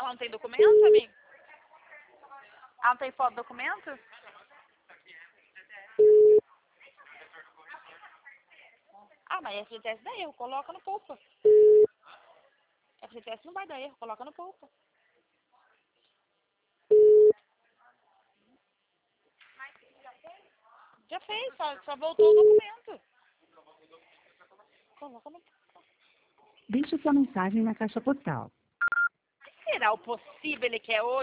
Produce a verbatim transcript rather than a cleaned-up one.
Ela não tem documento, amigo? Ela não tem foto do documento? Ah, mas F G T S dá erro, coloca no poupa. F G T S não vai dar erro, coloca no poupa. Já fez, só, só voltou o documento. Coloca no poupa. Deixe sua mensagem na caixa postal. Será o possível ele quer hoje?